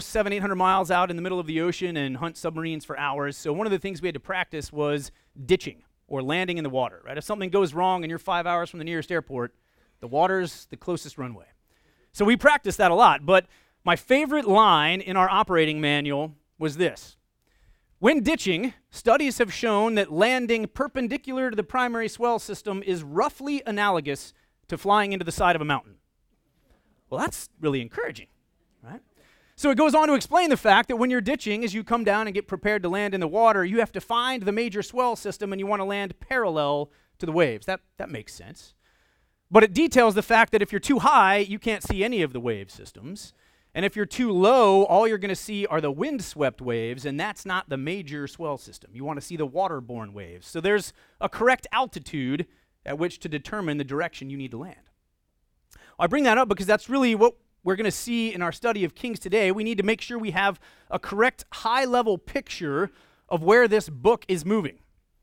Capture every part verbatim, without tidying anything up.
seven, eight hundred miles out in the middle of the ocean and hunt submarines for hours. So one of the things we had to practice was ditching or landing in the water, right? If something goes wrong and you're five hours from the nearest airport, the water's the closest runway. So we practiced that a lot, but my favorite line in our operating manual was this. When ditching, studies have shown that landing perpendicular to the primary swell system is roughly analogous to flying into the side of a mountain. Well, that's really encouraging, right? So it goes on to explain the fact that when you're ditching, as you come down and get prepared to land in the water, you have to find the major swell system and you want to land parallel to the waves. That, that makes sense. But it details the fact that if you're too high, you can't see any of the wave systems. And if you're too low, all you're going to see are the wind-swept waves, and that's not the major swell system. You want to see the waterborne waves. So there's a correct altitude at which to determine the direction you need to land. I bring that up because that's really what we're going to see in our study of Kings today. We need to make sure we have a correct high-level picture of where this book is moving.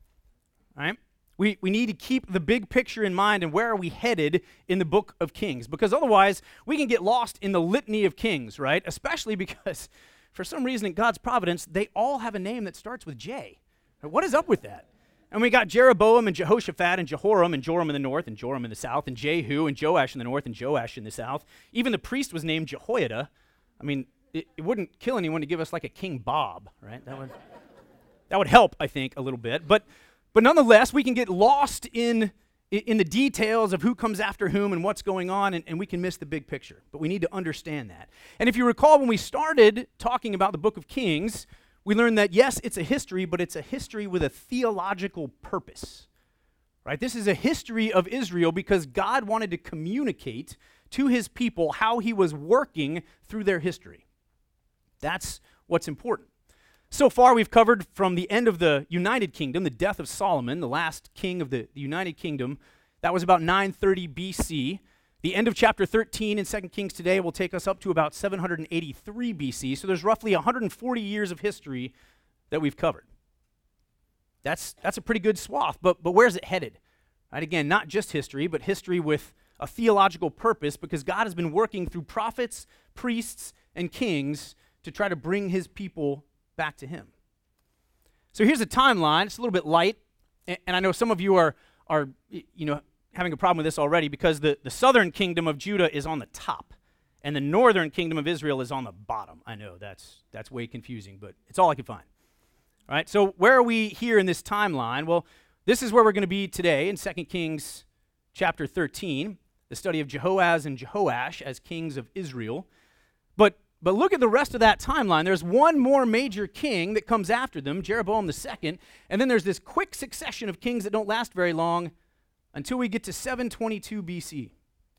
All right? We, we need to keep the big picture in mind and where are we headed in the book of Kings, because otherwise we can get lost in the litany of kings, right? Especially because for some reason in God's providence, they all have a name that starts with J. What is up with that? And we got Jeroboam and Jehoshaphat and Jehoram and Joram in the north and Joram in the south and Jehu and Joash in the north and Joash in the south. Even the priest was named Jehoiada. I mean, it, it wouldn't kill anyone to give us like a King Bob, right? That would, that would help, I think, a little bit. But But nonetheless, we can get lost in, in the details of who comes after whom and what's going on, and, and we can miss the big picture. But we need to understand that. And if you recall, when we started talking about the book of Kings, we learned that, yes, it's a history, but it's a history with a theological purpose. Right? This is a history of Israel because God wanted to communicate to his people how he was working through their history. That's what's important. So far, we've covered from the end of the United Kingdom, the death of Solomon, the last king of the, the United Kingdom. That was about nine thirty B C. The end of chapter thirteen in Second Kings today will take us up to about seven hundred eighty-three B C. So there's roughly one hundred forty years of history that we've covered. That's, that's a pretty good swath, but, but where's it headed? Right, again, not just history, but history with a theological purpose, because God has been working through prophets, priests, and kings to try to bring his people back to him. So here's a timeline. It's a little bit light, and, and I know some of you are, are you know, having a problem with this already because the, the southern kingdom of Judah is on the top, and the northern kingdom of Israel is on the bottom. I know that's that's way confusing, but it's all I could find. All right, so where are we here in this timeline? Well, this is where we're going to be today in Second Kings chapter thirteen, the study of Jehoaz and Jehoash as kings of Israel. But But look at the rest of that timeline. There's one more major king that comes after them, Jeroboam the second, and then there's this quick succession of kings that don't last very long until we get to seven twenty-two B C.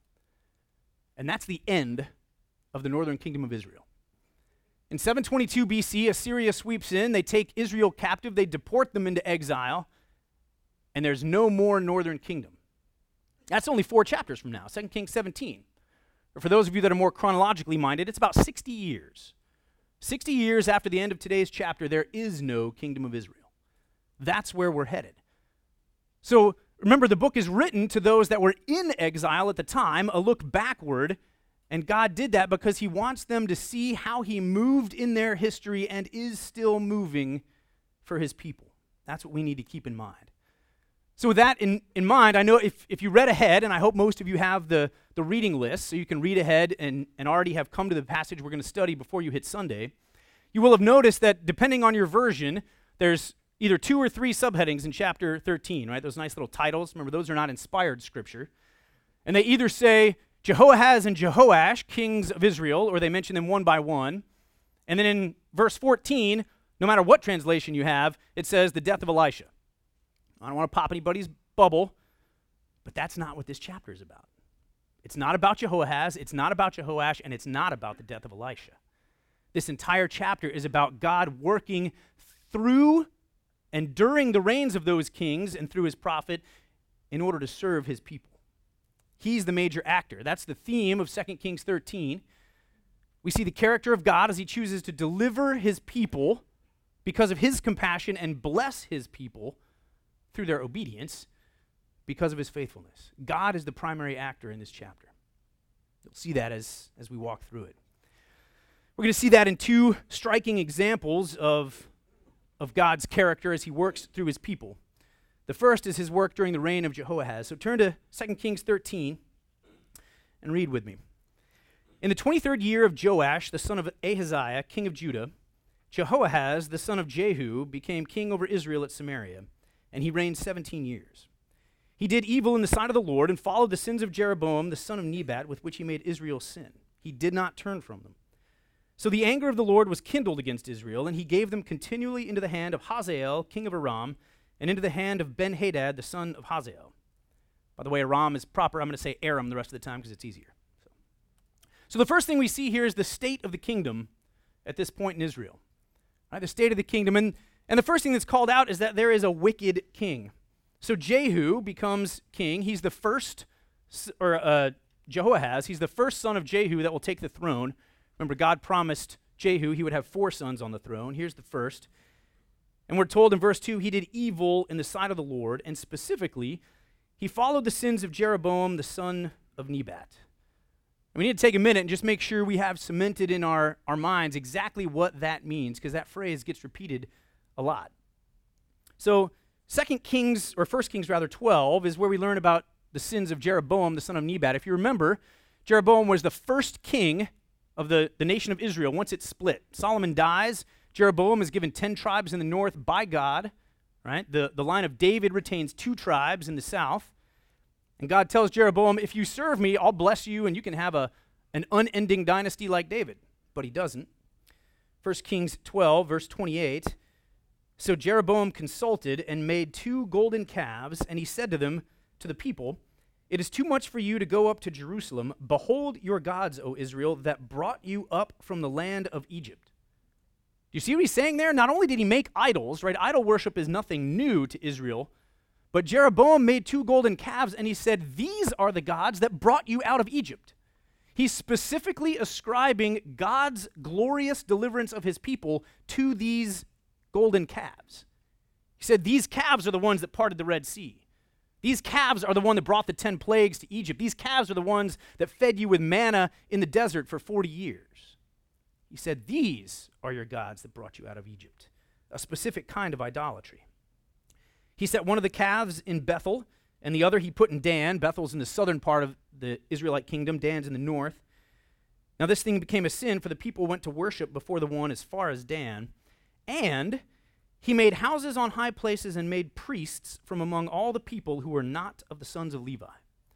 And that's the end of the northern kingdom of Israel. In seven twenty-two B C, Assyria sweeps in, they take Israel captive, they deport them into exile, and there's no more northern kingdom. That's only four chapters from now, Second Kings seventeen. Or for those of you that are more chronologically minded, it's about sixty years. sixty years after the end of today's chapter, there is no kingdom of Israel. That's where we're headed. So remember, the book is written to those that were in exile at the time, a look backward, and God did that because he wants them to see how he moved in their history and is still moving for his people. That's what we need to keep in mind. So with that in, in mind, I know if, if you read ahead, and I hope most of you have the, the reading list, so you can read ahead and, and already have come to the passage we're going to study before you hit Sunday, you will have noticed that depending on your version, there's either two or three subheadings in chapter thirteen, right? Those nice little titles. Remember, those are not inspired scripture. And they either say Jehoahaz and Jehoash, kings of Israel, or they mention them one by one. And then in verse fourteen, no matter what translation you have, it says the death of Elisha. I don't want to pop anybody's bubble, but that's not what this chapter is about. It's not about Jehoahaz, it's not about Jehoash, and it's not about the death of Elisha. This entire chapter is about God working through and during the reigns of those kings and through his prophet in order to serve his people. He's the major actor. That's the theme of Second Kings thirteen. We see the character of God as he chooses to deliver his people because of his compassion and bless his people through their obedience because of his faithfulness. God is the primary actor in this chapter. You'll see that as, as we walk through it. We're going to see that in two striking examples of, of God's character as he works through his people. The first is his work during the reign of Jehoahaz. So turn to Second Kings thirteen and read with me. In the twenty-third year of Joash, the son of Ahaziah, king of Judah, Jehoahaz, the son of Jehu, became king over Israel at Samaria, and he reigned seventeen years. He did evil in the sight of the Lord and followed the sins of Jeroboam, the son of Nebat, with which he made Israel sin. He did not turn from them. So the anger of the Lord was kindled against Israel, and he gave them continually into the hand of Hazael, king of Aram, and into the hand of Ben-Hadad, the son of Hazael. By the way, Aram is proper. I'm going to say Aram the rest of the time because it's easier. So. so the first thing we see here is the state of the kingdom at this point in Israel. Right, the state of the kingdom. And, and the first thing that's called out is that there is a wicked king. So Jehu becomes king. He's the first, or uh, Jehoahaz, he's the first son of Jehu that will take the throne. Remember, God promised Jehu he would have four sons on the throne. Here's the first. And we're told in verse two, he did evil in the sight of the Lord, and specifically, he followed the sins of Jeroboam, the son of Nebat. And we need to take a minute and just make sure we have cemented in our, our minds exactly what that means, because that phrase gets repeated a lot. So Second Kings, or First Kings rather, twelve is where we learn about the sins of Jeroboam, the son of Nebat. If you remember, Jeroboam was the first king of the, the nation of Israel once it split. Solomon dies. Jeroboam is given ten tribes in the north by God, right? The, the line of David retains two tribes in the south. And God tells Jeroboam, if you serve me, I'll bless you and you can have a, an unending dynasty like David. But he doesn't. First Kings twelve, verse twenty-eight. So Jeroboam consulted and made two golden calves, and he said to them, to the people, it is too much for you to go up to Jerusalem. Behold your gods, O Israel, that brought you up from the land of Egypt. Do you see what he's saying there? Not only did he make idols, right? Idol worship is nothing new to Israel, but Jeroboam made two golden calves, and he said, these are the gods that brought you out of Egypt. He's specifically ascribing God's glorious deliverance of his people to these golden calves. He said, these calves are the ones that parted the Red Sea. These calves are the one that brought the ten plagues to Egypt. These calves are the ones that fed you with manna in the desert for forty years. He said, these are your gods that brought you out of Egypt, a specific kind of idolatry. He set one of the calves in Bethel, and the other he put in Dan. Bethel's in the southern part of the Israelite kingdom. Dan's in the north. Now this thing became a sin, for the people went to worship before the one as far as Dan. And he made houses on high places and made priests from among all the people who were not of the sons of Levi.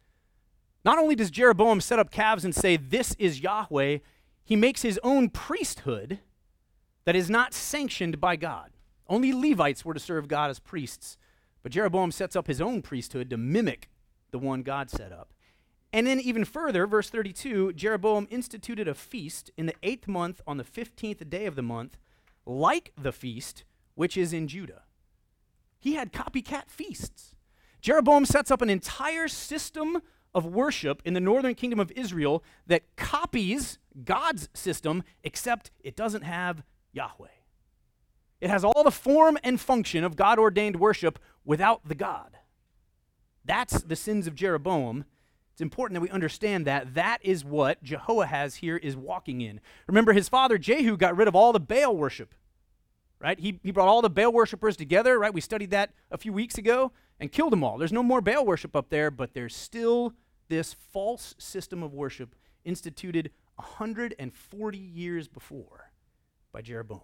Not only does Jeroboam set up calves and say, this is Yahweh, he makes his own priesthood that is not sanctioned by God. Only Levites were to serve God as priests. But Jeroboam sets up his own priesthood to mimic the one God set up. And then even further, verse thirty-two, Jeroboam instituted a feast in the eighth month on the fifteenth day of the month, like the feast which is in Judah. He had copycat feasts. Jeroboam sets up an entire system of worship in the northern kingdom of Israel that copies God's system, except it doesn't have Yahweh. It has all the form and function of God-ordained worship without the God. That's the sins of Jeroboam. It's important that we understand that. That is what Jehoahaz here is walking in. Remember, his father Jehu got rid of all the Baal worship, right? He, he brought all the Baal worshipers together, right? We studied that a few weeks ago and killed them all. There's no more Baal worship up there, but there's still this false system of worship instituted one hundred forty years before by Jeroboam.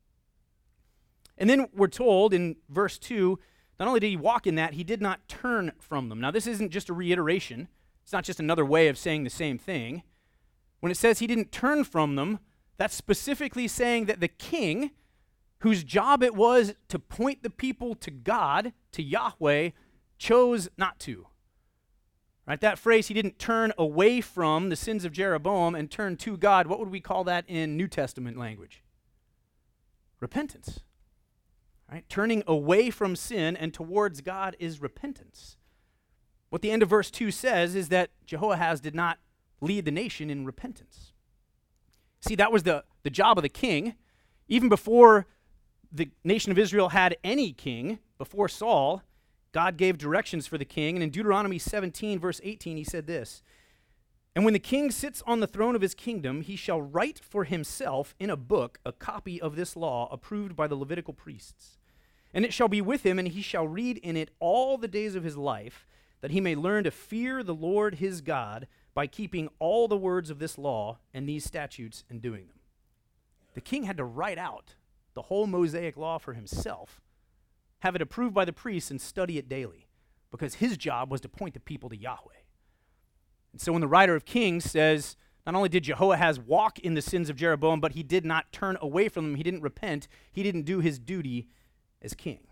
And then we're told in verse two, not only did he walk in that, he did not turn from them. Now, this isn't just a reiteration. It's not just another way of saying the same thing. When it says he didn't turn from them, that's specifically saying that the king, whose job it was to point the people to God, to Yahweh, chose not to. Right? That phrase, he didn't turn away from the sins of Jeroboam and turn to God. What would we call that in New Testament language? Repentance. Right? Turning away from sin and towards God is repentance. What the end of verse two says is that Jehoahaz did not lead the nation in repentance. See, that was the, the job of the king. Even before the nation of Israel had any king, before Saul, God gave directions for the king. And in Deuteronomy seventeen, verse eighteen, he said this, And when the king sits on the throne of his kingdom, he shall write for himself in a book a copy of this law approved by the Levitical priests. And it shall be with him, and he shall read in it all the days of his life, that he may learn to fear the Lord his God by keeping all the words of this law and these statutes and doing them. The king had to write out the whole Mosaic law for himself, have it approved by the priests, and study it daily, because his job was to point the people to Yahweh. And so when the writer of Kings says, not only did Jehoahaz walk in the sins of Jeroboam, but he did not turn away from them, he didn't repent, he didn't do his duty as king.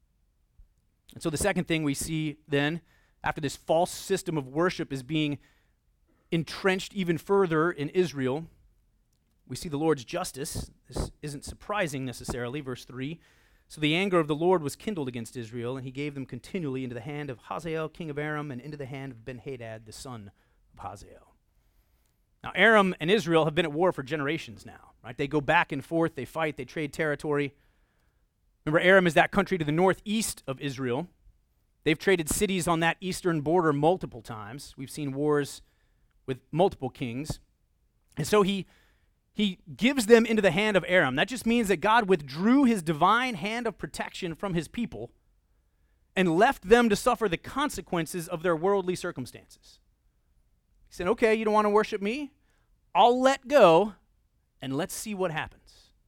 And so the second thing we see then, after this false system of worship is being entrenched even further in Israel, we see the Lord's justice. This isn't surprising necessarily. Verse three, so the anger of the Lord was kindled against Israel, and he gave them continually into the hand of Hazael, king of Aram, and into the hand of Ben-Hadad, the son of Hazael. Now, Aram and Israel have been at war for generations now, right? They go back and forth, they fight, they trade territory. Remember, Aram is that country to the northeast of Israel. They've traded cities on that eastern border multiple times. We've seen wars with multiple kings. And so he, he gives them into the hand of Aram. That just means that God withdrew his divine hand of protection from his people and left them to suffer the consequences of their worldly circumstances. He said, okay, you don't want to worship me? I'll let go, and let's see what happens.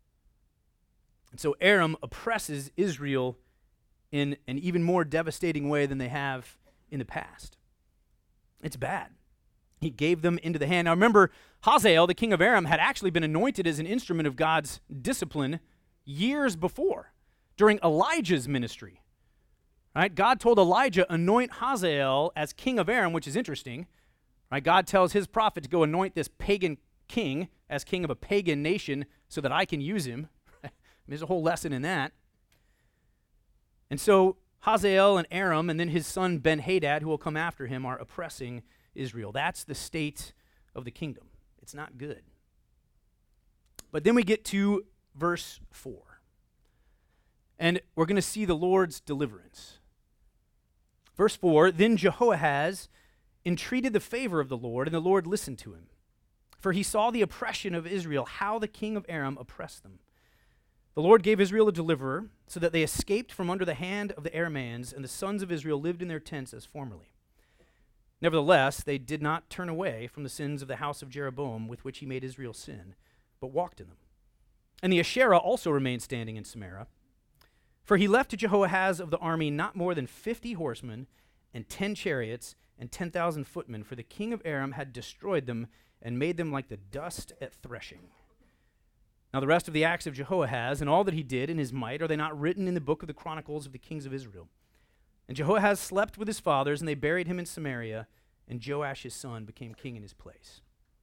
And so Aram oppresses Israel in an even more devastating way than they have in the past. It's bad. He gave them into the hand. Now remember, Hazael, the king of Aram, had actually been anointed as an instrument of God's discipline years before, during Elijah's ministry. Right? God told Elijah, anoint Hazael as king of Aram, which is interesting. Right? God tells his prophet to go anoint this pagan king as king of a pagan nation so that I can use him. There's a whole lesson in that. And so Hazael and Aram, and then his son Ben-Hadad, who will come after him, are oppressing Israel. That's the state of the kingdom. It's not good. But then we get to verse four. And we're going to see the Lord's deliverance. Verse four, then Jehoahaz entreated the favor of the Lord, and the Lord listened to him. For he saw the oppression of Israel, how the king of Aram oppressed them. The Lord gave Israel a deliverer, so that they escaped from under the hand of the Arameans, and the sons of Israel lived in their tents as formerly. Nevertheless, they did not turn away from the sins of the house of Jeroboam, with which he made Israel sin, but walked in them. And the Asherah also remained standing in Samaria. For he left to Jehoahaz of the army not more than fifty horsemen, and ten chariots, and ten thousand footmen, for the king of Aram had destroyed them, and made them like the dust at threshing. Now the rest of the acts of Jehoahaz, and all that he did in his might, are they not written in the book of the Chronicles of the kings of Israel? And Jehoahaz slept with his fathers, and they buried him in Samaria, and Joash his son became king in his place.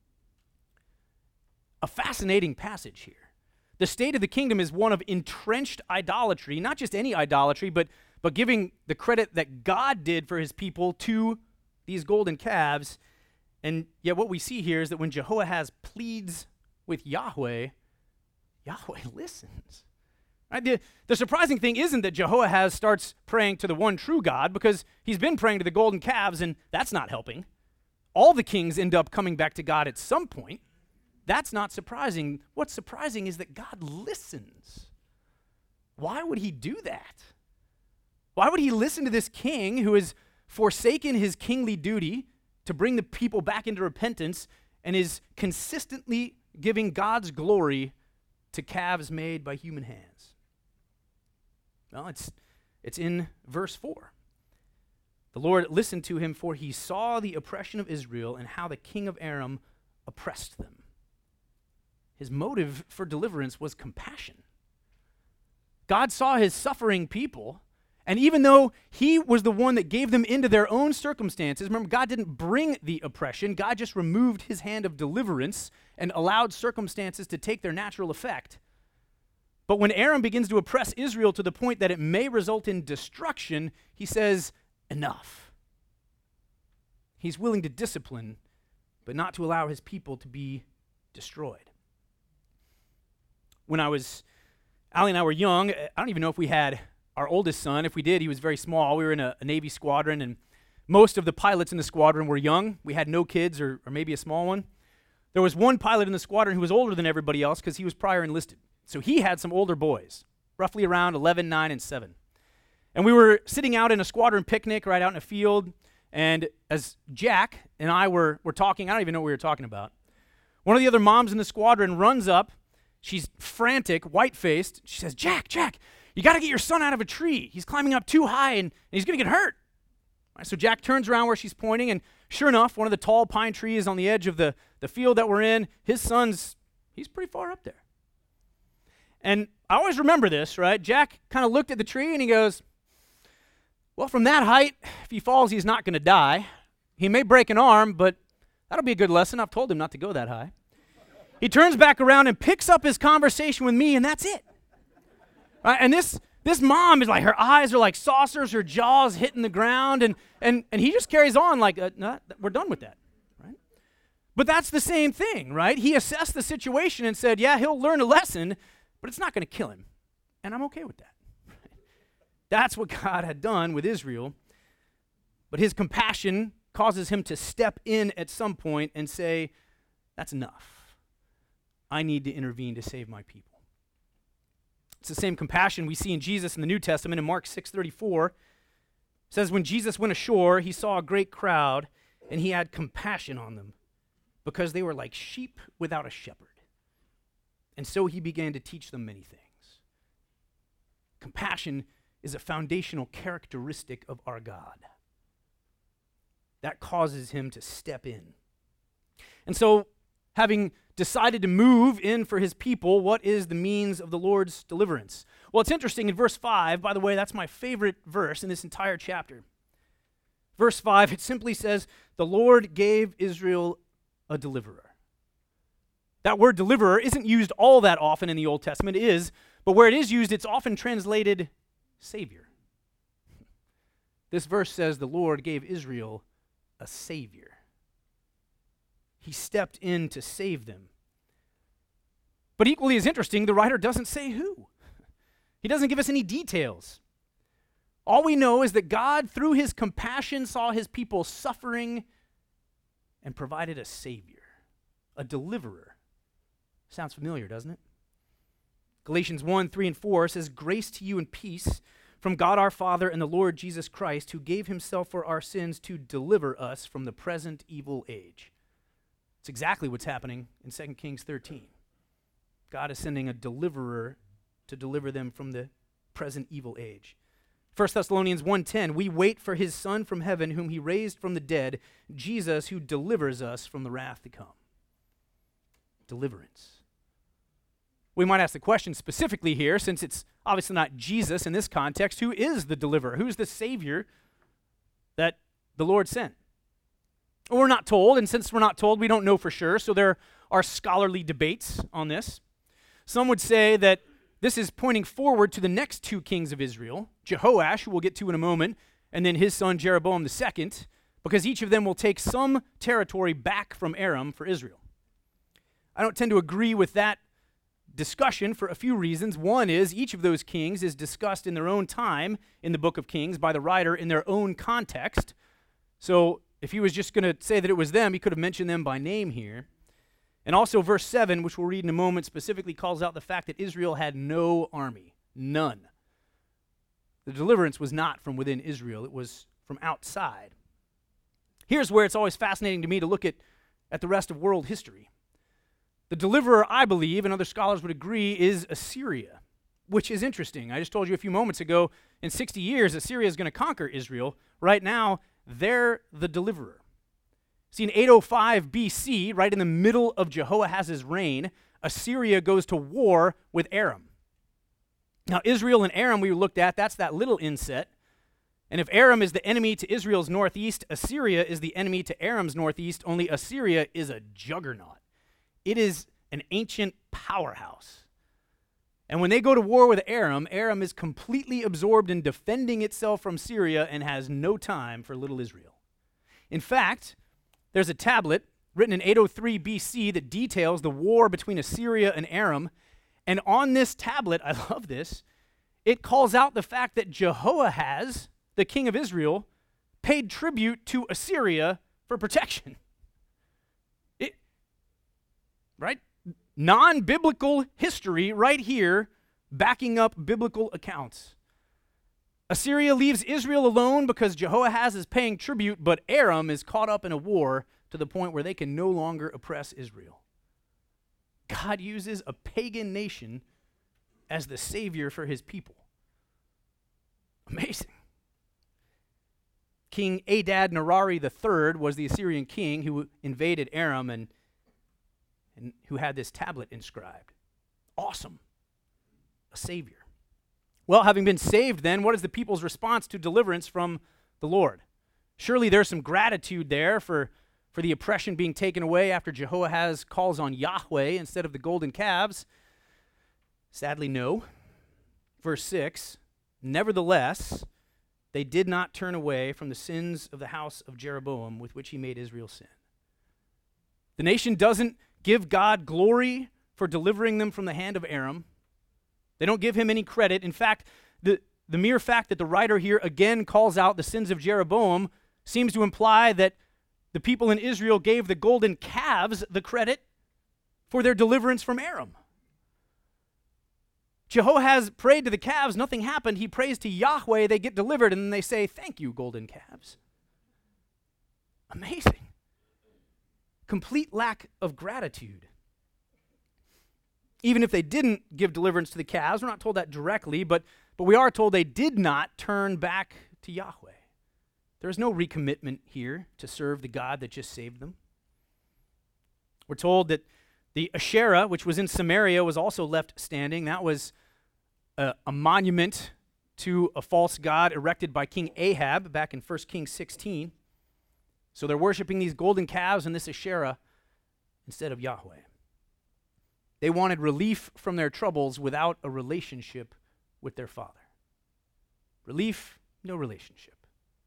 A fascinating passage here. The state of the kingdom is one of entrenched idolatry, not just any idolatry, but, but giving the credit that God did for his people to these golden calves. And yet what we see here is that when Jehoahaz pleads with Yahweh, Yahweh listens. Right? The, the surprising thing isn't that Jehoahaz starts praying to the one true God, because he's been praying to the golden calves, and that's not helping. All the kings end up coming back to God at some point. That's not surprising. What's surprising is that God listens. Why would he do that? Why would he listen to this king who has forsaken his kingly duty to bring the people back into repentance and is consistently giving God's glory to calves made by human hands? Well, it's, it's in verse four. The Lord listened to him, for he saw the oppression of Israel and how the king of Aram oppressed them. His motive for deliverance was compassion. God saw his suffering people, and even though he was the one that gave them into their own circumstances, remember, God didn't bring the oppression. God just removed his hand of deliverance and allowed circumstances to take their natural effect. But when Aram begins to oppress Israel to the point that it may result in destruction, he says, enough. He's willing to discipline, but not to allow his people to be destroyed. When I was, Allie and I were young, I don't even know if we had our oldest son. If we did, he was very small. We were in a, a Navy squadron, and Most of the pilots in the squadron were young. We had no kids or, or maybe a small one. There was one pilot in the squadron who was older than everybody else because he was prior enlisted. So he had some older boys, roughly around eleven, nine, and seven. And we were sitting out in a squadron picnic right out in a field, and as Jack and I were, were talking, I don't even know what we were talking about, one of the other moms in the squadron runs up. She's frantic, white-faced. She says, Jack, Jack, you got to get your son out of a tree. He's climbing up too high, and, and he's going to get hurt. Right, so Jack turns around where she's pointing, and sure enough, one of the tall pine trees on the edge of the, the field that we're in, his son's, he's pretty far up there. And I always remember this, right? Jack kind of looked at the tree, and he goes, well, from that height, if he falls, he's not going to die. He may break an arm, but that'll be a good lesson. I've told him not to go that high. He turns back around and picks up his conversation with me, and that's it. Right, and this this mom is like, her eyes are like saucers, her jaw's hitting the ground, and and and he just carries on like, uh, nah, we're done with that. Right? But that's the same thing, right? He assessed the situation and said, yeah, he'll learn a lesson, but it's not going to kill him, and I'm okay with that. That's what God had done with Israel. But his compassion causes him to step in at some point and say, that's enough. I need to intervene to save my people. It's the same compassion we see in Jesus in the New Testament. In Mark six thirty-four, it says, when Jesus went ashore, he saw a great crowd, and he had compassion on them because they were like sheep without a shepherd. And so he began to teach them many things. Compassion is a foundational characteristic of our God. That causes him to step in. And so, having decided to move in for his people, what is the means of the Lord's deliverance? Well, it's interesting in verse five, by the way, that's my favorite verse in this entire chapter. Verse five, it simply says, the Lord gave Israel a deliverer. That word deliverer isn't used all that often in the Old Testament. It is, but where it is used, it's often translated Savior. This verse says the Lord gave Israel a Savior. He stepped in to save them. But equally as interesting, the writer doesn't say who. He doesn't give us any details. All we know is that God, through his compassion, saw his people suffering and provided a Savior, a deliverer. Sounds familiar, doesn't it? Galatians one, three, and four says, grace to you and peace from God our Father and the Lord Jesus Christ, who gave himself for our sins to deliver us from the present evil age. It's exactly what's happening in Second Kings thirteen. God is sending a deliverer to deliver them from the present evil age. First Thessalonians one ten, we wait for his Son from heaven, whom he raised from the dead, Jesus, who delivers us from the wrath to come. Deliverance. We might ask the question specifically here, since it's obviously not Jesus in this context, who is the deliverer? Who's the Savior that the Lord sent? Well, we're not told, and since we're not told, we don't know for sure, so there are scholarly debates on this. Some would say that this is pointing forward to the next two kings of Israel, Jehoash, who we'll get to in a moment, and then his son Jeroboam the second, because each of them will take some territory back from Aram for Israel. I don't tend to agree with that discussion for a few reasons. One is each of those kings is discussed in their own time in the book of Kings by the writer in their own context. So if he was just going to say that it was them, he could have mentioned them by name here. And also verse seven, which we'll read in a moment, specifically calls out the fact that Israel had no army, none. The deliverance was not from within Israel, it was from outside. Here's where it's always fascinating to me to look at, at the rest of world history. The deliverer, I believe, and other scholars would agree, is Assyria, which is interesting. I just told you a few moments ago, in sixty years, Assyria is going to conquer Israel. Right now, they're the deliverer. See, in eight oh five B C, right in the middle of Jehoahaz's reign, Assyria goes to war with Aram. Now, Israel and Aram we looked at, that's that little inset. And if Aram is the enemy to Israel's northeast, Assyria is the enemy to Aram's northeast, only Assyria is a juggernaut. It is an ancient powerhouse. And when they go to war with Aram, Aram is completely absorbed in defending itself from Syria and has no time for little Israel. In fact, there's a tablet written in eight oh three B C that details the war between Assyria and Aram. And on this tablet, I love this, it calls out the fact that Jehoahaz, the king of Israel, paid tribute to Assyria for protection. It, right? Non-biblical history right here backing up biblical accounts. Assyria leaves Israel alone because Jehoahaz is paying tribute, but Aram is caught up in a war to the point where they can no longer oppress Israel. God uses a pagan nation as the savior for his people. Amazing. King Adad-Nirari the third was the Assyrian king who invaded Aram and, and who had this tablet inscribed. Awesome. A savior. Well, having been saved then, what is the people's response to deliverance from the Lord? Surely there's some gratitude there for, for the oppression being taken away after Jehoahaz calls on Yahweh instead of the golden calves. Sadly, no. Verse six, nevertheless, they did not turn away from the sins of the house of Jeroboam with which he made Israel sin. The nation doesn't give God glory for delivering them from the hand of Aram. They don't give him any credit. In fact, the, the mere fact that the writer here again calls out the sins of Jeroboam seems to imply that the people in Israel gave the golden calves the credit for their deliverance from Aram. Jehoahaz prayed to the calves, nothing happened. He prays to Yahweh, they get delivered, and then they say, thank you, golden calves. Amazing. Complete lack of gratitude. Even if they didn't give deliverance to the calves, we're not told that directly, but, but we are told they did not turn back to Yahweh. There is no recommitment here to serve the God that just saved them. We're told that the Asherah, which was in Samaria, was also left standing. That was a, a monument to a false god erected by King Ahab back in First Kings sixteen. So they're worshiping these golden calves and this Asherah instead of Yahweh. They wanted relief from their troubles without a relationship with their Father. Relief, no relationship.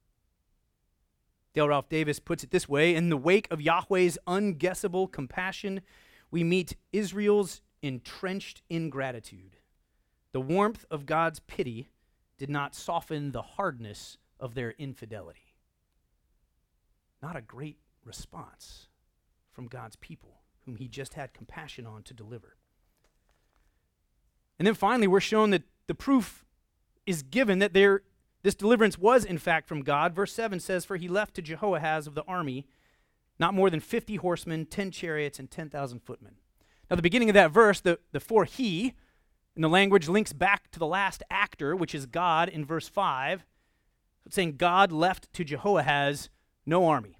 Dale Ralph Davis puts it this way: in the wake of Yahweh's unguessable compassion, we meet Israel's entrenched ingratitude. The warmth of God's pity did not soften the hardness of their infidelity. Not a great response from God's people, whom he just had compassion on to deliver. And then finally, we're shown that the proof is given that there, this deliverance was in fact from God. Verse seven says, for he left to Jehoahaz of the army not more than fifty horsemen, ten chariots, and ten thousand footmen. Now, the beginning of that verse, the, the for he, in the language links back to the last actor, which is God in verse five. It's saying God left to Jehoahaz no army.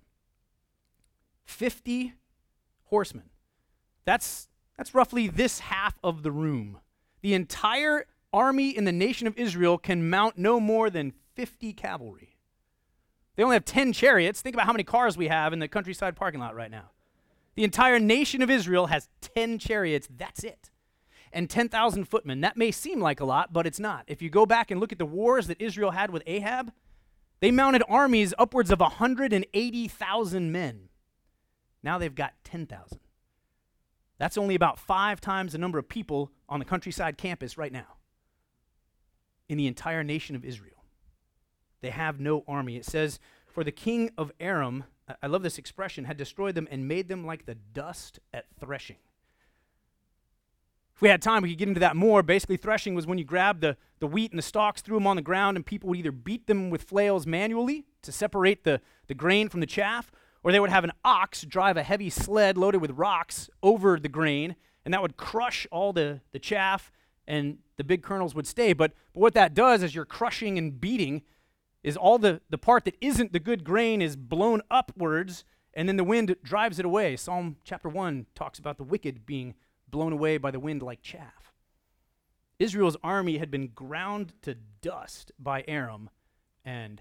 fifty horsemen. That's, that's roughly this half of the room. The entire army in the nation of Israel can mount no more than fifty cavalry. They only have ten chariots. Think about how many cars we have in the countryside parking lot right now. The entire nation of Israel has ten chariots. That's it. And ten thousand footmen. That may seem like a lot, but it's not. If you go back and look at the wars that Israel had with Ahab, they mounted armies upwards of one hundred eighty thousand men. Now they've got ten thousand. That's only about five times the number of people on the countryside campus right now in the entire nation of Israel. They have no army. It says, for the king of Aram, I love this expression, had destroyed them and made them like the dust at threshing. If we had time, we could get into that more. Basically, threshing was when you grabbed the, the wheat and the stalks, threw them on the ground, and people would either beat them with flails manually to separate the, the grain from the chaff, or they would have an ox drive a heavy sled loaded with rocks over the grain, and that would crush all the, the chaff, and the big kernels would stay. But, but what that does as you're crushing and beating is all the, the part that isn't the good grain is blown upwards, and then the wind drives it away. Psalm chapter one talks about the wicked being blown away by the wind like chaff. Israel's army had been ground to dust by Aram, and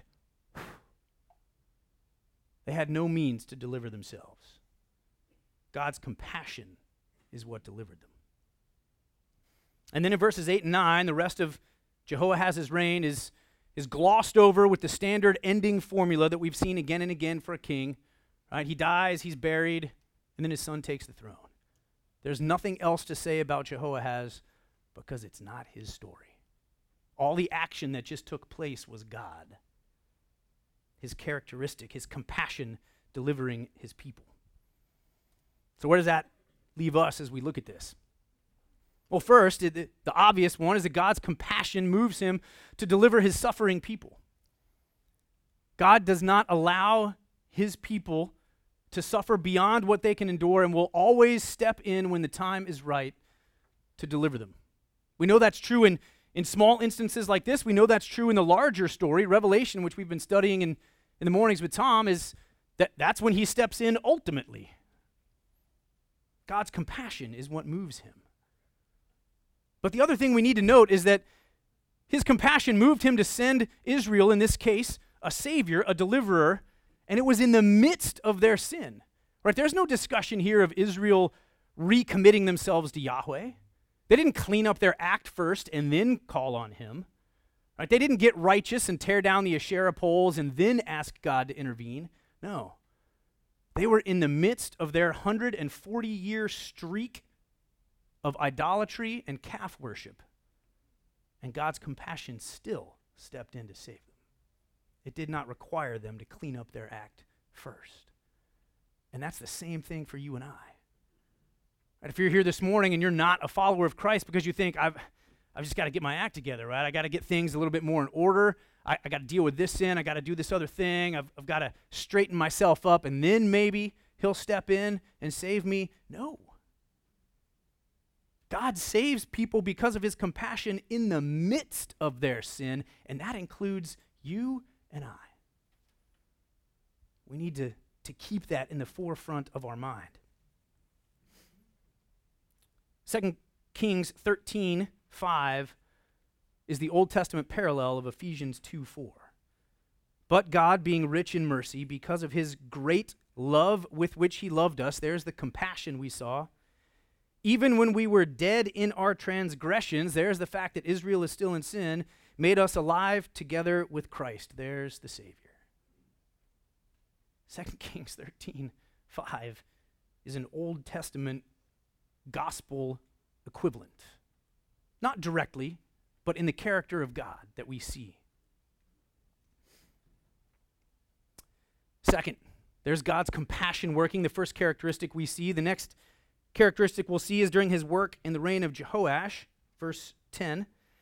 they had no means to deliver themselves. God's compassion is what delivered them. And then in verses eight and nine, the rest of Jehoahaz's reign is, is glossed over with the standard ending formula that we've seen again and again for a king. Right? He dies, he's buried, and then his son takes the throne. There's nothing else to say about Jehoahaz because it's not his story. All the action that just took place was God. his characteristic, his compassion delivering his people. So where does that leave us as we look at this? Well, first, it, the, the obvious one is that God's compassion moves him to deliver his suffering people. God does not allow his people to suffer beyond what they can endure and will always step in when the time is right to deliver them. We know that's true in, in small instances like this. We know that's true in the larger story. Revelation, which we've been studying in, in the mornings with Tom, is that that's when he steps in ultimately. God's compassion is what moves him. But the other thing we need to note is that his compassion moved him to send Israel, in this case, a savior, a deliverer, and it was in the midst of their sin. Right? There's no discussion here of Israel recommitting themselves to Yahweh. They didn't clean up their act first and then call on him. Right? They didn't get righteous and tear down the Asherah poles and then ask God to intervene. No. They were in the midst of their one hundred forty year streak of idolatry and calf worship. And God's compassion still stepped in to save them. It did not require them to clean up their act first. And that's the same thing for you and I. Right? If you're here this morning and you're not a follower of Christ because you think, I've, I've just got to get my act together, right? I got to get things a little bit more in order. I, I got to deal with this sin. I got to do this other thing. I've, I've got to straighten myself up, and then maybe he'll step in and save me. No. God saves people because of his compassion in the midst of their sin, and that includes you and I. We need to, to keep that in the forefront of our mind. Second Kings thirteen five is the Old Testament parallel of Ephesians two four. But God, being rich in mercy, because of his great love with which he loved us, there's the compassion we saw, even when we were dead in our transgressions, there's the fact that Israel is still in sin, made us alive together with Christ. There's the Savior. Second Kings thirteen five is an Old Testament gospel equivalent. Not directly, but in the character of God that we see. Second, there's God's compassion working, the first characteristic we see. The next characteristic we'll see is during his work in the reign of Jehoash, verse ten.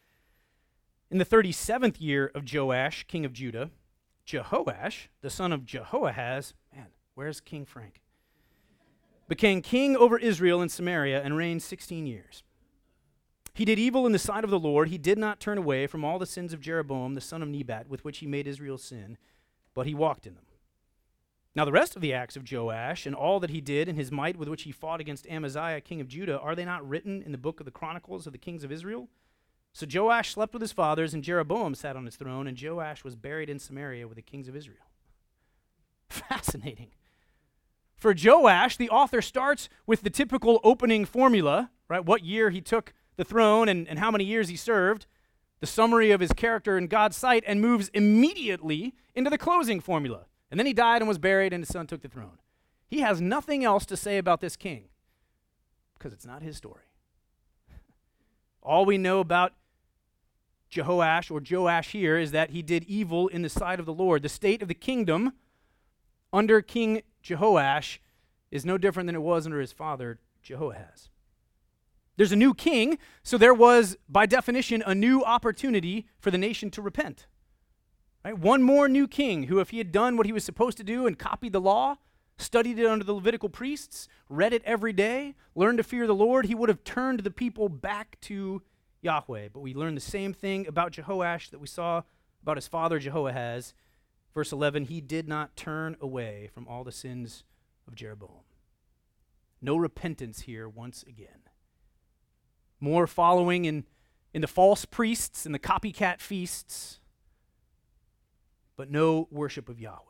In the thirty-seventh year of Joash, king of Judah, Jehoash, the son of Jehoahaz, man, where's King Frank? Became king over Israel and Samaria and reigned sixteen years. He did evil in the sight of the Lord. He did not turn away from all the sins of Jeroboam, the son of Nebat, with which he made Israel sin, but he walked in them. Now the rest of the acts of Joash and all that he did and his might with which he fought against Amaziah, king of Judah, are they not written in the book of the Chronicles of the kings of Israel? So Joash slept with his fathers, and Jeroboam sat on his throne, and Joash was buried in Samaria with the kings of Israel. Fascinating. For Joash, the author starts with the typical opening formula, right? What year he took the throne and, and how many years he served, the summary of his character in God's sight, and moves immediately into the closing formula. And then he died and was buried, and his son took the throne. He has nothing else to say about this king because it's not his story. All we know about Jehoash or Joash here is that he did evil in the sight of the Lord. The state of the kingdom under King Jehoash is no different than it was under his father Jehoahaz. There's a new king, so there was, by definition, a new opportunity for the nation to repent. Right? One more new king who, if he had done what he was supposed to do and copied the law, studied it under the Levitical priests, read it every day, learned to fear the Lord, he would have turned the people back to Yahweh. But we learn the same thing about Jehoash that we saw about his father Jehoahaz. Verse eleven, he did not turn away from all the sins of Jeroboam. No repentance here once again. More following in, in the false priests and the copycat feasts, but no worship of Yahweh.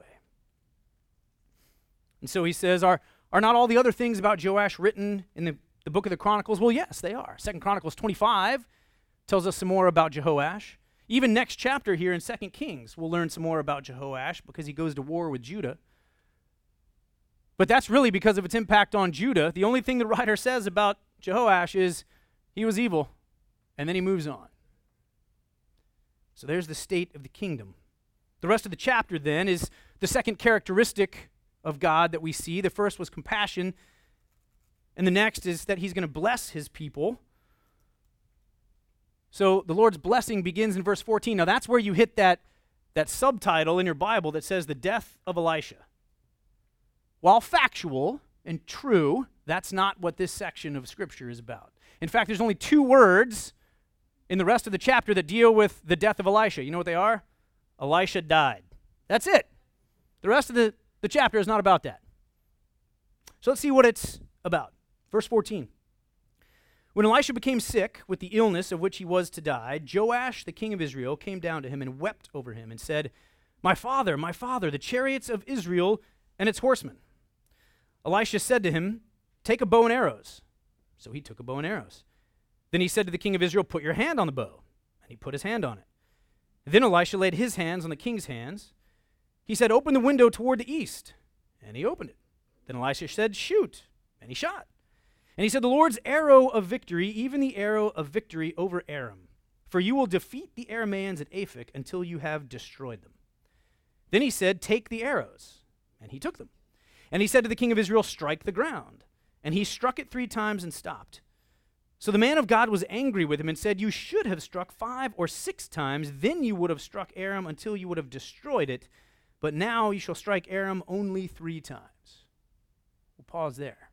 And so he says, are, are not all the other things about Joash written in the, the book of the Chronicles? Well, yes, they are. Second Chronicles twenty-five tells us some more about Jehoash. Even next chapter here in Second Kings, we'll learn some more about Jehoash because he goes to war with Judah. But that's really because of its impact on Judah. The only thing the writer says about Jehoash is he was evil, and then he moves on. So there's the state of the kingdom. The rest of the chapter then is the second characteristic of God that we see. The first was compassion, and the next is that he's going to bless his people. So the Lord's blessing begins in verse fourteen. Now that's where you hit that, that subtitle in your Bible that says the death of Elisha. While factual and true, that's not what this section of Scripture is about. In fact, there's only two words in the rest of the chapter that deal with the death of Elisha. You know what they are? Elisha died. That's it. The rest of the, the chapter is not about that. So let's see what it's about. Verse fourteen. When Elisha became sick with the illness of which he was to die, Joash, the king of Israel, came down to him and wept over him and said, "My father, my father, the chariots of Israel and its horsemen." Elisha said to him, "Take a bow and arrows." So he took a bow and arrows. Then he said to the king of Israel, "Put your hand on the bow." And he put his hand on it. Then Elisha laid his hands on the king's hands. He said, "Open the window toward the east." And he opened it. Then Elisha said, "Shoot." And he shot. And he said, "The Lord's arrow of victory, even the arrow of victory over Aram. For you will defeat the Arameans at Aphek until you have destroyed them." Then he said, "Take the arrows." And he took them. And he said to the king of Israel, "Strike the ground." And he struck it three times and stopped. So the man of God was angry with him and said, "You should have struck five or six times, then you would have struck Aram until you would have destroyed it. But now you shall strike Aram only three times." We'll pause there.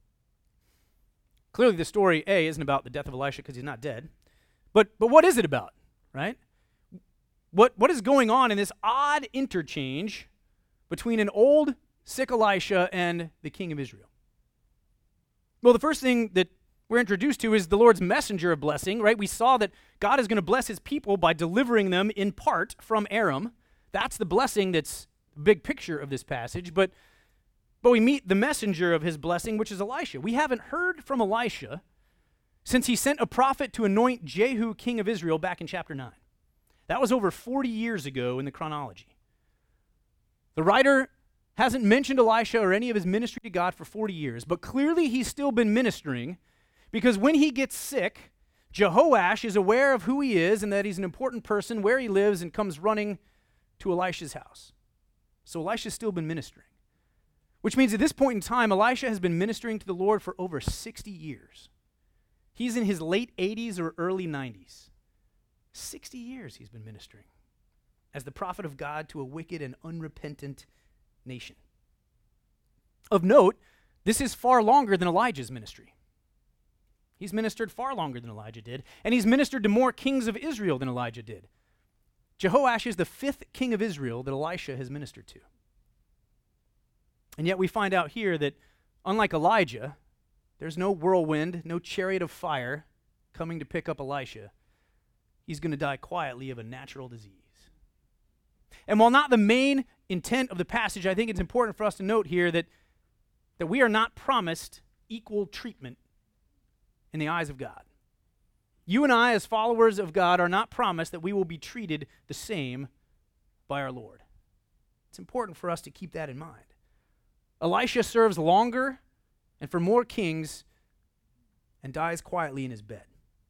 Clearly the story, A, isn't about the death of Elisha because he's not dead. But but what is it about, right? What What is going on in this odd interchange between an old, sick Elisha and the king of Israel? Well, the first thing that we're introduced to is the Lord's messenger of blessing, right? We saw that God is going to bless his people by delivering them in part from Aram. That's the blessing that's the big picture of this passage. But, but we meet the messenger of his blessing, which is Elisha. We haven't heard from Elisha since he sent a prophet to anoint Jehu king of Israel back in chapter nine. That was over forty years ago in the chronology. The writer hasn't mentioned Elisha or any of his ministry to God for forty years, but clearly he's still been ministering because when he gets sick, Jehoash is aware of who he is and that he's an important person, where he lives, and comes running to Elisha's house. So Elisha's still been ministering, which means at this point in time, Elisha has been ministering to the Lord for over sixty years. He's in his late eighties or early nineties. sixty years he's been ministering as the prophet of God to a wicked and unrepentant nation. Of note, this is far longer than Elijah's ministry. He's ministered far longer than Elijah did, and he's ministered to more kings of Israel than Elijah did. Jehoash is the fifth king of Israel that Elisha has ministered to. And yet we find out here that, unlike Elijah, there's no whirlwind, no chariot of fire coming to pick up Elisha. He's going to die quietly of a natural disease. And while not the main intent of the passage, I think it's important for us to note here that, that we are not promised equal treatment in the eyes of God. You and I, as followers of God, are not promised that we will be treated the same by our Lord. It's important for us to keep that in mind. Elisha serves longer and for more kings and dies quietly in his bed.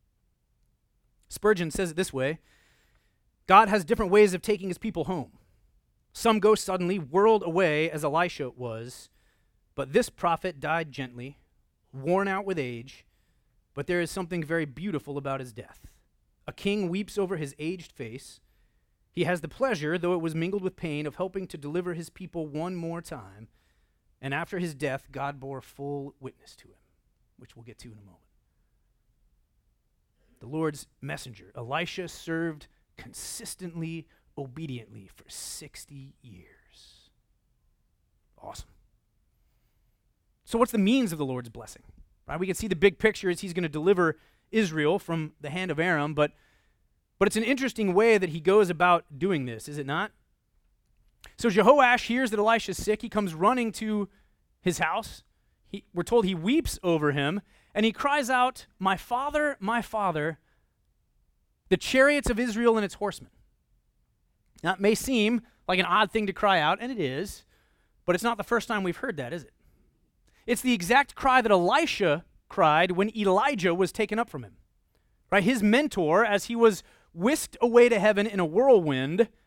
Spurgeon says it this way: God has different ways of taking his people home. Some go suddenly, whirled away as Elisha was, but this prophet died gently, worn out with age, but there is something very beautiful about his death. A king weeps over his aged face. He has the pleasure, though it was mingled with pain, of helping to deliver his people one more time, and after his death, God bore full witness to him, which we'll get to in a moment. The Lord's messenger, Elisha, served consistently, obediently for sixty years. Awesome. So what's the means of the Lord's blessing? Right? We can see the big picture is he's going to deliver Israel from the hand of Aram, but, but it's an interesting way that he goes about doing this, is it not? So Jehoash hears that Elisha's sick. He comes running to his house. He, we're told he weeps over him, and he cries out, "My father, my father, the chariots of Israel and its horsemen." Now, it may seem like an odd thing to cry out, and it is, but it's not the first time we've heard that, is it? It's the exact cry that Elisha cried when Elijah was taken up from him. Right? His mentor, as he was whisked away to heaven in a whirlwind